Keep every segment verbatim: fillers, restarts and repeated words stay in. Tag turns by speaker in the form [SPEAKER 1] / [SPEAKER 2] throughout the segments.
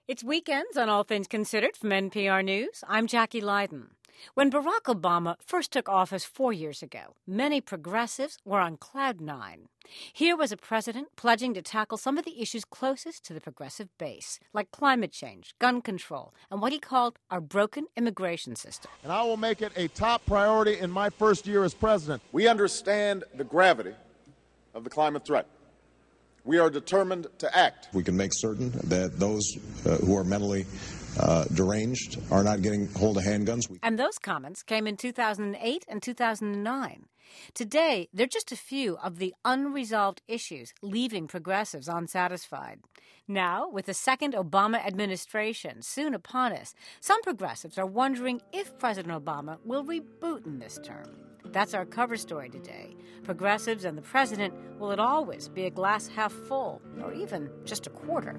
[SPEAKER 1] It's weekends on All Things Considered from N P R News. I'm Jackie Leiden. When Barack Obama first took office four years ago, many progressives were on cloud nine. Here was a president pledging to tackle some of the issues closest to the progressive base, like climate change, gun control, and what he called our broken immigration system.
[SPEAKER 2] And I will make it a top priority in my first year as president.
[SPEAKER 3] We understand the gravity of the climate threat. We are determined to act.
[SPEAKER 4] We can make certain that those uh, who are mentally uh, deranged are not getting hold of handguns.
[SPEAKER 1] And those comments came in two thousand eight and two thousand nine. Today, they're just a few of the unresolved issues leaving progressives unsatisfied. Now, with the second Obama administration soon upon us, some progressives are wondering if President Obama will reboot in this term. That's our cover story today. Progressives and the president, will it always be a glass half full, or even just a quarter?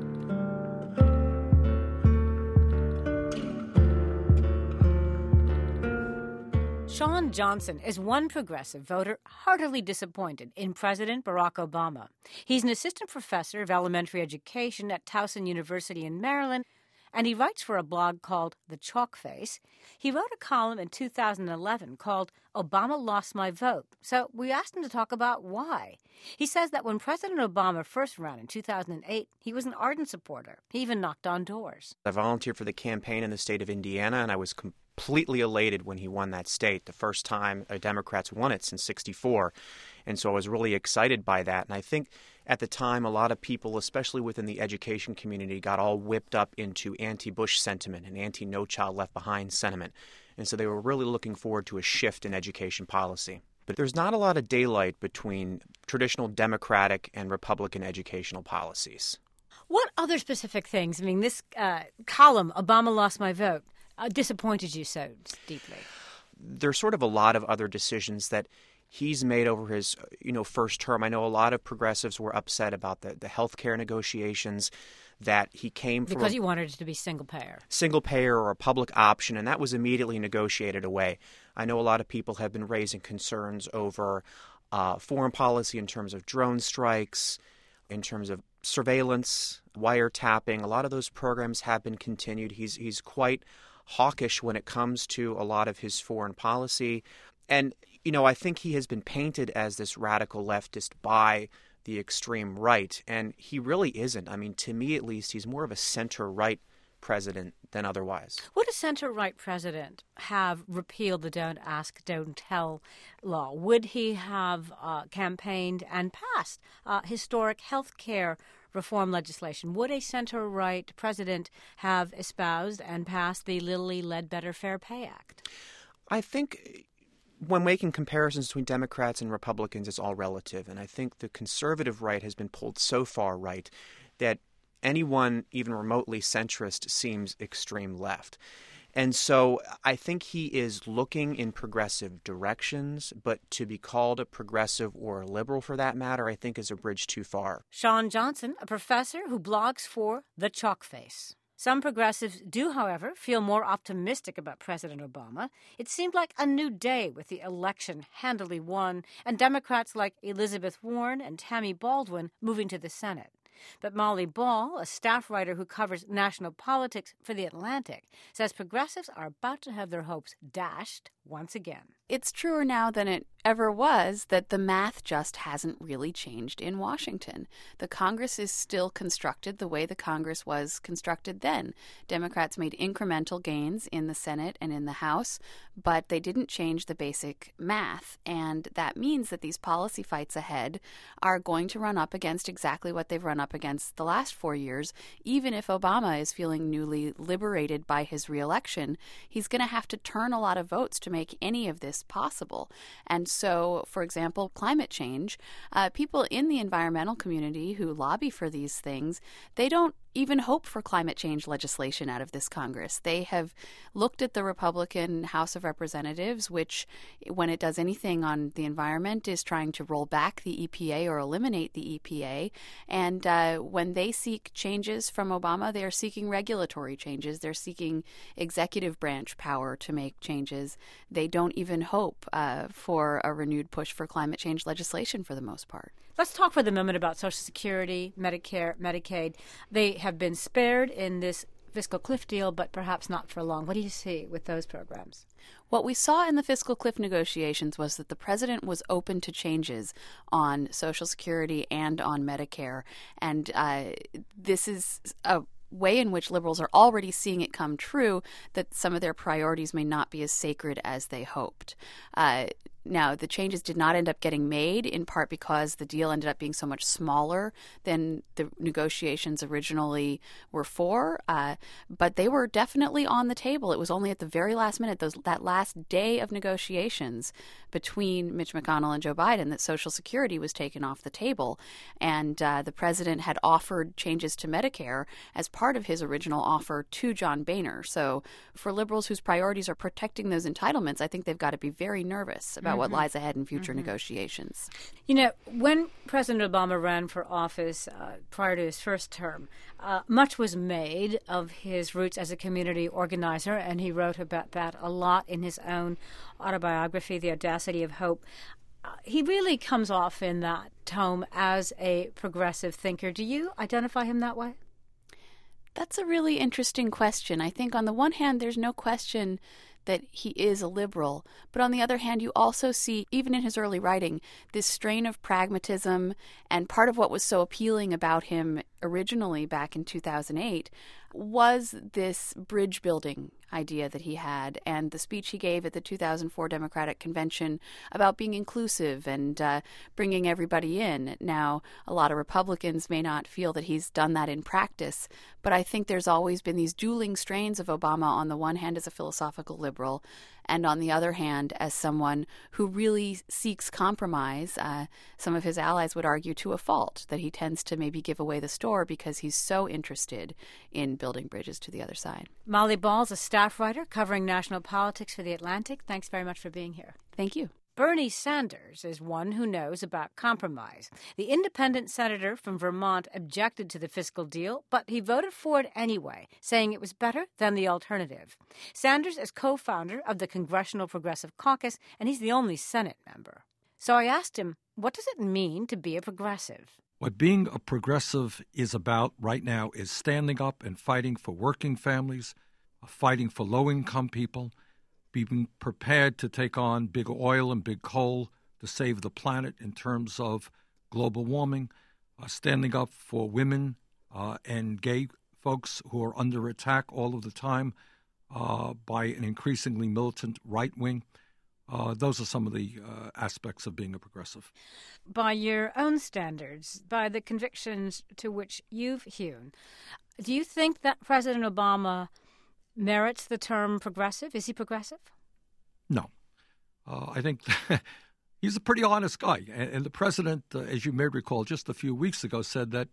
[SPEAKER 1] Shawn Johnson is one progressive voter heartily disappointed in President Barack Obama. He's an assistant professor of elementary education at Towson University in Maryland, and he writes for a blog called The Chalk Face. He wrote a column in two thousand eleven called Obama Lost My Vote, so we asked him to talk about why. He says that when President Obama first ran in two thousand eight, he was an ardent supporter. He even knocked on doors.
[SPEAKER 5] I volunteered for the campaign in the state of Indiana, and I was completely elated when he won that state, the first time a Democrat's won it since sixty-four. And so I was really excited by that. And I think at the time, a lot of people, especially within the education community, got all whipped up into anti-Bush sentiment and anti-No Child Left Behind sentiment. And so they were really looking forward to a shift in education policy. But there's not a lot of daylight between traditional Democratic and Republican educational policies.
[SPEAKER 1] What other specific things? I mean, this uh, column, Obama Lost My Vote, uh, disappointed you so deeply?
[SPEAKER 5] There's sort of a lot of other decisions that he's made over his, you know, first term. I know a lot of progressives were upset about the, the health care negotiations that he came from.
[SPEAKER 1] Because he wanted it to be single payer.
[SPEAKER 5] Single payer or a public option, and that was immediately negotiated away. I know a lot of people have been raising concerns over uh, foreign policy in terms of drone strikes, in terms of surveillance, wiretapping. A lot of those programs have been continued. He's he's quite hawkish when it comes to a lot of his foreign policy. And, you know, I think he has been painted as this radical leftist by the extreme right, and he really isn't. I mean, to me at least, he's more of a center-right president than otherwise.
[SPEAKER 1] Would a center-right president have repealed the Don't Ask, Don't Tell law? Would he have uh, campaigned and passed uh, historic health care reform legislation? Would a center-right president have espoused and passed the Lilly Ledbetter Fair Pay Act?
[SPEAKER 5] I think when making comparisons between Democrats and Republicans, it's all relative. And I think the conservative right has been pulled so far right that anyone even remotely centrist seems extreme left. And so I think he is looking in progressive directions, but to be called a progressive or a liberal for that matter, I think is a bridge too far.
[SPEAKER 1] Shawn Johnson, a professor who blogs for The Chalk Face. Some progressives do, however, feel more optimistic about President Obama. It seemed like a new day with the election handily won, and Democrats like Elizabeth Warren and Tammy Baldwin moving to the Senate. But Molly Ball, a staff writer who covers national politics for The Atlantic, says progressives are about to have their hopes dashed once again.
[SPEAKER 6] It's truer now than it ever was that the math just hasn't really changed in Washington. The Congress is still constructed the way the Congress was constructed then. Democrats made incremental gains in the Senate and in the House, but they didn't change the basic math. And that means that these policy fights ahead are going to run up against exactly what they've run up against the last four years. Even if Obama is feeling newly liberated by his reelection, he's going to have to turn a lot of votes to make any of this possible. And so, for example, climate change, uh, people in the environmental community who lobby for these things, they don't even hope for climate change legislation out of this Congress. They have looked at the Republican House of Representatives, which, when it does anything on the environment, is trying to roll back the E P A or eliminate the E P A. And uh, when they seek changes from Obama, they are seeking regulatory changes. They're seeking executive branch power to make changes. They don't even hope uh, for a renewed push for climate change legislation for the most part.
[SPEAKER 1] Let's talk for the moment about Social Security, Medicare, Medicaid. They have been spared in this fiscal cliff deal, but perhaps not for long. What do you see with those programs?
[SPEAKER 6] What we saw in the fiscal cliff negotiations was that the president was open to changes on Social Security and on Medicare. And uh, this is a way in which liberals are already seeing it come true, that some of their priorities may not be as sacred as they hoped. Uh, Now, the changes did not end up getting made, in part because the deal ended up being so much smaller than the negotiations originally were for. Uh, but they were definitely on the table. It was only at the very last minute, those, that last day of negotiations between Mitch McConnell and Joe Biden, that Social Security was taken off the table. And uh, the president had offered changes to Medicare as part of his original offer to John Boehner. So for liberals whose priorities are protecting those entitlements, I think they've got to be very nervous about what lies ahead in future mm-hmm. negotiations.
[SPEAKER 1] You know, when President Obama ran for office uh, prior to his first term, uh, much was made of his roots as a community organizer, and he wrote about that a lot in his own autobiography, The Audacity of Hope. Uh, he really comes off in that tome as a progressive thinker. Do you identify him that way?
[SPEAKER 6] That's a really interesting question. I think on the one hand, there's no question that he is a liberal. But on the other hand, you also see, even in his early writing, this strain of pragmatism. And part of what was so appealing about him originally back in two thousand eight was this bridge building idea that he had, and the speech he gave at the two thousand four Democratic Convention about being inclusive and uh, bringing everybody in. Now, a lot of Republicans may not feel that he's done that in practice, but I think there's always been these dueling strains of Obama, on the one hand as a philosophical liberal, and on the other hand as someone who really seeks compromise. Uh, some of his allies would argue to a fault that he tends to maybe give away the store because he's so interested in building bridges to the other side.
[SPEAKER 1] Molly Ball's a staff writer covering national politics for The Atlantic. Thanks very much for being here.
[SPEAKER 6] Thank you.
[SPEAKER 1] Bernie Sanders is one who knows about compromise. The independent senator from Vermont objected to the fiscal deal, but he voted for it anyway, saying it was better than the alternative. Sanders is co-founder of the Congressional Progressive Caucus, and he's the only Senate member. So I asked him, what does it mean to be a progressive?
[SPEAKER 7] What being a progressive is about right now is standing up and fighting for working families, fighting for low-income people, being prepared to take on big oil and big coal to save the planet in terms of global warming, uh, standing up for women uh, and gay folks who are under attack all of the time uh, by an increasingly militant right wing. Uh, those are some of the uh, aspects of being a progressive.
[SPEAKER 1] By your own standards, by the convictions to which you've hewn, do you think that President Obama merits the term progressive? Is he progressive?
[SPEAKER 7] No. Uh, I think he's a pretty honest guy. And, and the president, uh, as you may recall, just a few weeks ago said that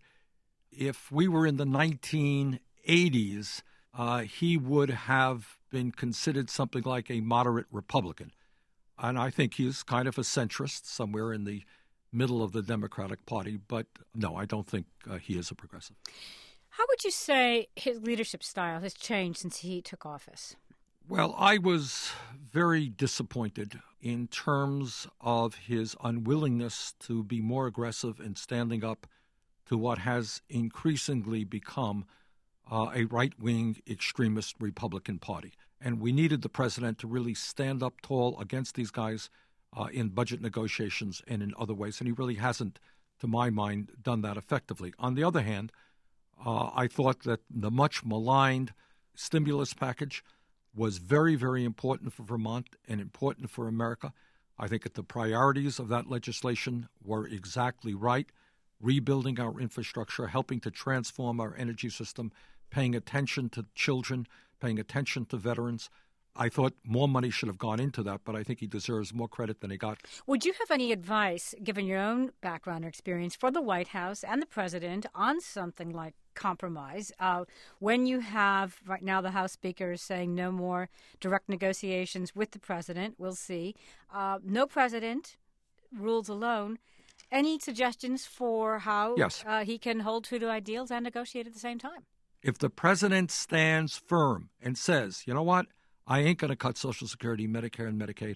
[SPEAKER 7] if we were in the nineteen eighties, uh, he would have been considered something like a moderate Republican. And I think he's kind of a centrist, somewhere in the middle of the Democratic Party. But no, I don't think uh, he is a progressive.
[SPEAKER 1] How would you say his leadership style has changed since he took office?
[SPEAKER 7] Well, I was very disappointed in terms of his unwillingness to be more aggressive in standing up to what has increasingly become uh, a right-wing extremist Republican Party. And we needed the president to really stand up tall against these guys uh, in budget negotiations and in other ways. And he really hasn't, to my mind, done that effectively. On the other hand, uh, I thought that the much maligned stimulus package was very, very important for Vermont and important for America. I think that the priorities of that legislation were exactly right. Rebuilding our infrastructure, helping to transform our energy system, paying attention to children, paying attention to veterans. I thought more money should have gone into that, but I think he deserves more credit than he got.
[SPEAKER 1] Would you have any advice, given your own background or experience, for the White House and the president on something like compromise? Uh, when you have, right now, the House Speaker is saying no more direct negotiations with the president, we'll see. Uh, no president, rules alone. Any suggestions for how
[SPEAKER 7] yes.
[SPEAKER 1] uh, he can hold true to ideals and negotiate at the same time?
[SPEAKER 7] If the president stands firm and says, you know what, I ain't going to cut Social Security, Medicare, and Medicaid.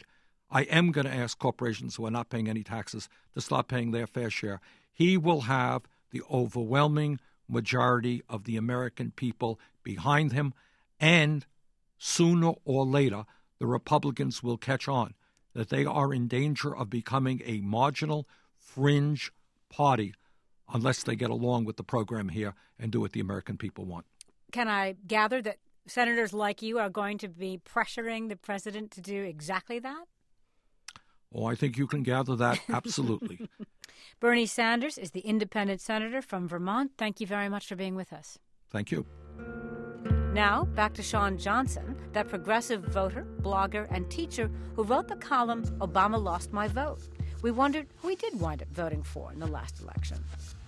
[SPEAKER 7] I am going to ask corporations who are not paying any taxes to start paying their fair share. He will have the overwhelming majority of the American people behind him, and sooner or later, the Republicans will catch on that they are in danger of becoming a marginal, fringe party unless they get along with the program here and do what the American people want.
[SPEAKER 1] Can I gather that senators like you are going to be pressuring the president to do exactly that?
[SPEAKER 7] Oh, I think you can gather that absolutely.
[SPEAKER 1] Bernie Sanders is the independent senator from Vermont. Thank you very much for being with us.
[SPEAKER 7] Thank you.
[SPEAKER 1] Now, back to Shawn Johnson, that progressive voter, blogger, and teacher who wrote the column, Obama Lost My Vote. We wondered who he did wind up voting for in the last election.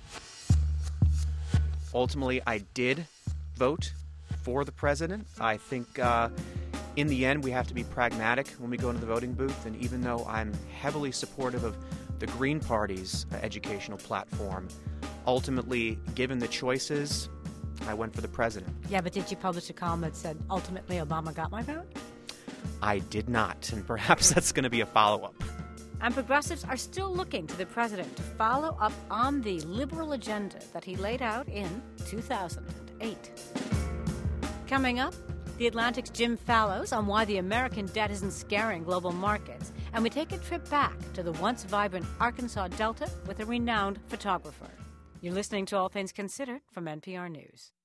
[SPEAKER 5] Ultimately, I did vote for the president. I think uh, in the end, we have to be pragmatic when we go into the voting booth. And even though I'm heavily supportive of the Green Party's uh, educational platform, ultimately, given the choices, I went for the president.
[SPEAKER 1] Yeah, but did you publish a column that said, ultimately, Obama got my vote?
[SPEAKER 5] I did not, and perhaps that's going to be a follow-up.
[SPEAKER 1] And progressives are still looking to the president to follow up on the liberal agenda that he laid out in two thousand eight. Coming up, The Atlantic's Jim Fallows on why the American debt isn't scaring global markets. And we take a trip back to the once vibrant Arkansas Delta with a renowned photographer. You're listening to All Things Considered from N P R News.